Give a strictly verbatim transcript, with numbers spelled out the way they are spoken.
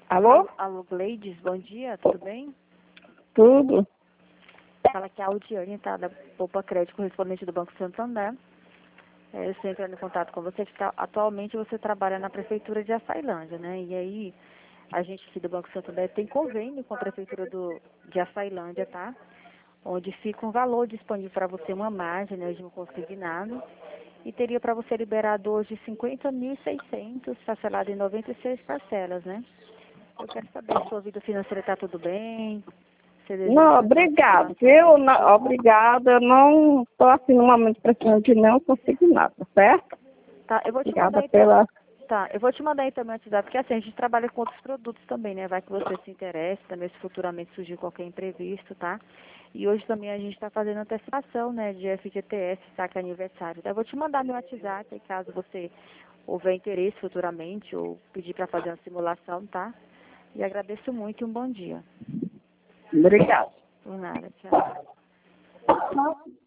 Alô? Alô, Gleides, bom dia, tudo bem? Tudo? Fala que é a Aldiane, tá? Da Poupa Crédito, correspondente do Banco Santander. É, eu estou entrando em contato com você, que tá, atualmente você trabalha na Prefeitura de Açailândia, né? E aí, a gente aqui do Banco Santander tem convênio com a Prefeitura do, de Açailândia, tá? Onde fica um valor disponível para você, uma margem, né, de um consignado. E teria para você liberado hoje cinquenta mil e seiscentos, parcelado em noventa e seis parcelas, né? Eu quero saber se sua vida financeira está tudo bem. Você deseja Não, fazer uma obrigado, simulação? viu? Não, obrigada, eu não estou assim no momento precisando de não conseguir nada, certo? Tá, eu vou te Obrigada mandar então. pela... Tá, eu vou te mandar aí também o WhatsApp, porque assim, a gente trabalha com outros produtos também, né? Vai que você se interesse, também se futuramente surgir qualquer imprevisto, tá? E hoje também a gente está fazendo antecipação, né, de F G T S, saque aniversário. Então, eu vou te mandar meu WhatsApp, aí caso você houver interesse futuramente ou pedir para fazer uma simulação, tá? E agradeço muito e um bom dia. Obrigada. Por nada, tchau.